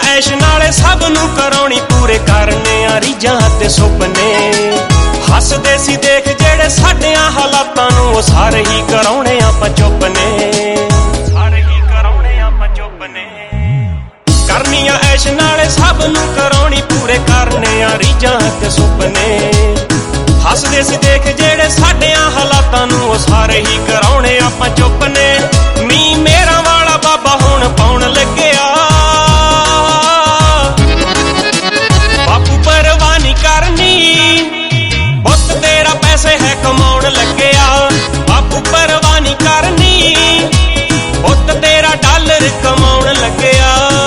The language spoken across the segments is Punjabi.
ਐਸ਼ ਨਾਲੇ ਸਭ ਨੂੰ ਕਰਾਉਣੀ ਪੂਰੇ ਕਰਨੇ ਆ ਰੀਝਾਂ ਤੇ ਸੁਪਨੇ ਹੱਸਦੇ ਸੀ ਦੇਖ ਜਿਹੜੇ ਸਾਡਿਆਂ ਹਾਲਾਤਾਂ ਨੂੰ ਉਹ ਸਾਰੇ ਹੀ ਕਰਾਉਣੇ ਆਪਾਂ ਚੁੱਪ ਨੇ ਕਰਨੀਆਂ ਐਸ਼ ਨਾਲੇ ਸਭ ਨੂੰ ਕਰਾਉਣੀ ਪੂਰੇ ਕਰਨੇ ਆ ਰੀਝਾਂ ਤੇ ਸੁਪਨੇ ਹੱਸਦੇ ਸੀ ਦੇਖ ਜਿਹੜੇ ਸਾਡਿਆਂ ਹਾਲਾਤਾਂ ਨੂੰ ਉਹ ਸਾਰੇ ਹੀ ਕਰਾਉਣੇ ਆਪਾਂ ਚੁੱਪ ਨੇ ਮੀਂਹ ਮੇਰਾ ਵਾਲਾ ਬਾਬਾ ਹੁਣ ਪਾਉਣ ਲੱਗਿਆ ਬਾਪੂ ਪਰਵਾਹ ਨਹੀਂ ਕਰਨੀ ਪੁੱਤ ਤੇਰਾ ਪੈਸੇ ਹੈ ਕਮਾਉਣ ਲੱਗਿਆ ਬਾਪੂ ਪਰਵਾਹ ਨਹੀਂ ਕਰਨੀ ਪੁੱਤ ਤੇਰਾ ਡਾਲਰ ਕਮਾਉਣ ਲੱਗਿਆ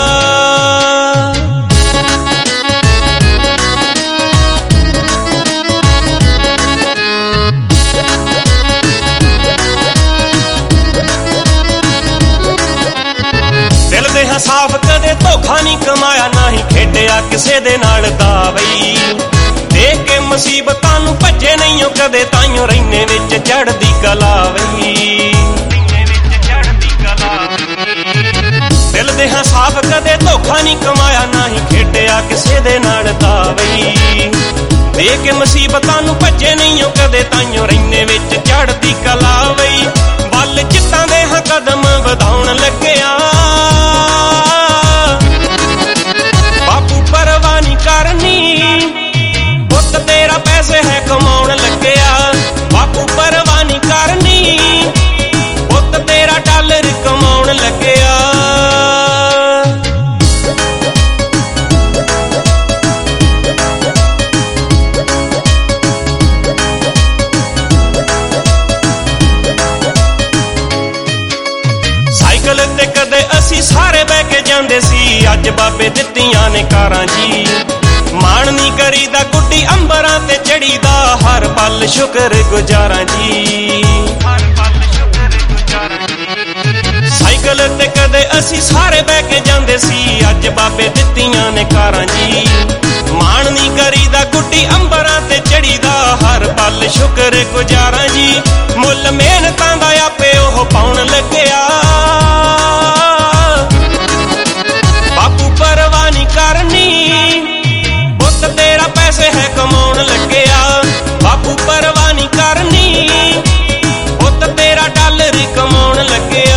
ਸਾਫ ਕਦੇ ਧੋਖਾ ਨਹੀਂ ਕਮਾਇਆ ਨਾ ਹੀ ਖੇਡਿਆ ਕਿਸੇ ਦੇ ਨਾਲ ਦਾਵਈ ਦੇਖ ਕੇ ਮੁਸੀਬਤਾਂ ਨੂੰ ਭੱਜੇ ਨਹੀਂ ਕਦੇ ਤਾਈਓ ਰਹਿਨੇ ਵਿੱਚ ਚੜ੍ਹਦੀ ਕਲਾ ਵਈ ਦਿਲ ਦੇ ਹਾਂ ਸਾਫ ਕਦੇ ਧੋਖਾ ਨਹੀਂ ਕਮਾਇਆ ਨਾ ਹੀ ਖੇਡਿਆ ਕਿਸੇ ਦੇ ਨਾਲ ਦਾਵਈ ਦੇਖ ਕੇ ਮੁਸੀਬਤਾਂ ਨੂੰ ਭੱਜੇ ਨਹੀਂ ਕਦੇ ਤਾਈਓ ਰਹਿਨੇ ਵਿੱਚ ਚੜ੍ਹਦੀ ਕਲਾ ਵਈ ਵੱਲ ਜਿੱਤਾਂ ਦੇ ਹਾਂ ਕਦਮ ਵਧਾਉਣ ਲੱਗਿਆ ਕਰਨੀ ਪੁੱਤ ਤੇਰਾ ਪੈਸੇ ਹੈ ਕਮਾਉਣ ਲੱਗਿਆ ਬਾਪੂ ਪਰਵਾਹ ਨਹੀਂ ਕਰਨੀ ਪੁੱਤ ਤੇਰਾ ਡਾਲਰ ਕਮਾਉਣ ਲੱਗਿਆ ਸਾਈਕਲ ਤੇ ਕਦੇ ਅਸੀਂ ਸਾਰੇ ਬਹਿ ਕੇ ਜਾਂਦੇ ਸੀ ਅੱਜ ਬਾਬੇ ਦਿੱਤੀਆਂ ਨੇ ਕਾਰਾਂ ਜੀ ਮਾਣ ਨਹੀਂ ਕਰੀਦਾ ਗੁੱਡੀ ਅੰਬਰਾਂ ਤੇ ਚੜੀਦਾ ਹਰ ਪਲ ਸ਼ੁਕਰ ਗੁਜ਼ਾਰਾਂ ਜੀ ਸਾਈਕਲ ਤੇ ਕਦੇ ਅਸੀਂ ਸਾਰੇ ਬਹਿ ਕੇ ਜਾਂਦੇ ਸੀ ਅੱਜ ਬਾਬੇ ਦਿੱਤੀਆਂ ਨੇ ਕਾਰਾਂ ਜੀ ਮਾਣ ਨਹੀਂ ਕਰੀਦਾ ਗੁੱਡੀ ਅੰਬਰਾਂ ਤੇ ਚੜੀਦਾ ਹਰ ਪਲ ਸ਼ੁਕਰ ਗੁਜ਼ਾਰਾਂ ਜੀ ਮੁੱਲ ਮਿਹਨਤਾਂ ਦਾ ਆਪੇ ਉਹ ਪਾਉਣ ਲੱਗਿਆ ਬਾਪੂ ਪਰਵਾਹ ਨਹੀਂ ਕਰਨੀ ਪੁੱਤ ਤੇਰਾ ਪੈਸੇ ਹੈ ਕਮਾਉਣ ਲੱਗਿਆ ਬਾਪੂ ਪਰਵਾਹ ਨਹੀਂ ਕਰਨੀ ਪੁੱਤ ਤੇਰਾ ਡਾਲਰ ਕਮਾਉਣ ਲੱਗਿਆ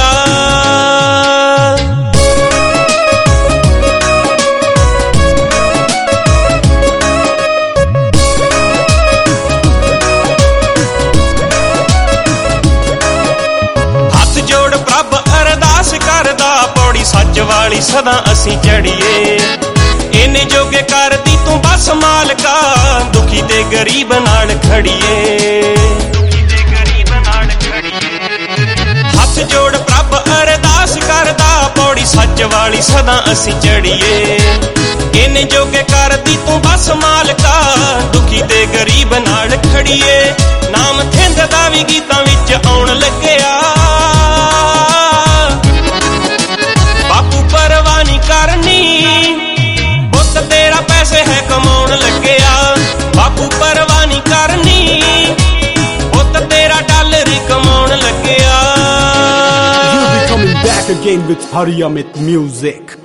ਹੱਥ ਜੋੜ ਪ੍ਰਭ ਅਰਦਾਸ ਕਰਦਾ ਪੌੜੀ ਸੱਚ ਵਾਲੀ ਸਦਾ ਅਸੀਂ ਚੜੀਏ ਇਹਨੇ ਜੋਗੇ ਕਰਦੀ ਤੂੰ ਬਸ ਮਾਲਕਾ ਦੁਖੀ ਤੇ ਗਰੀਬ ਨਾਲ ਖੜੀਏ ਹੱਥ ਜੋੜ ਪ੍ਰਭ ਅਰਦਾਸ ਕਰਦਾ ਪੌੜੀ ਸੱਚ ਵਾਲੀ ਸਦਾ ਅਸੀਂ ਚੜੀਏ ਇਹਨੇ ਜੋਗੇ ਕਰਦੀ ਤੂੰ ਬਸ ਮਾਲਕਾ ਦੁਖੀ ਤੇ ਗਰੀਬ ਨਾਲ ਖੜੀਏ ਨਾਮ ਥਿੰਦ ਦਾ ਵੀ ਗੀਤਾਂ ਵਿੱਚ ਆਉਣ ਲੱਗਿਆ ਬਾਪੂ ਪਰਵਾਹ ਨਹੀਂ ਕਰਨੀ ਪੁੱਤ ਤੇਰਾ ਪੈਸੇ ਹੈ ਕਮਾਉਣ ਲੱਗਿਆ ਬਾਪੂ ਪਰਵਾਹ ਨਹੀਂ ਕਰਨੀ ਪੁੱਤ ਤੇਰਾ ਡਾਲਰ ਕਮਾਉਣ ਲੱਗਿਆ You'll be coming back again with Hari Amit music.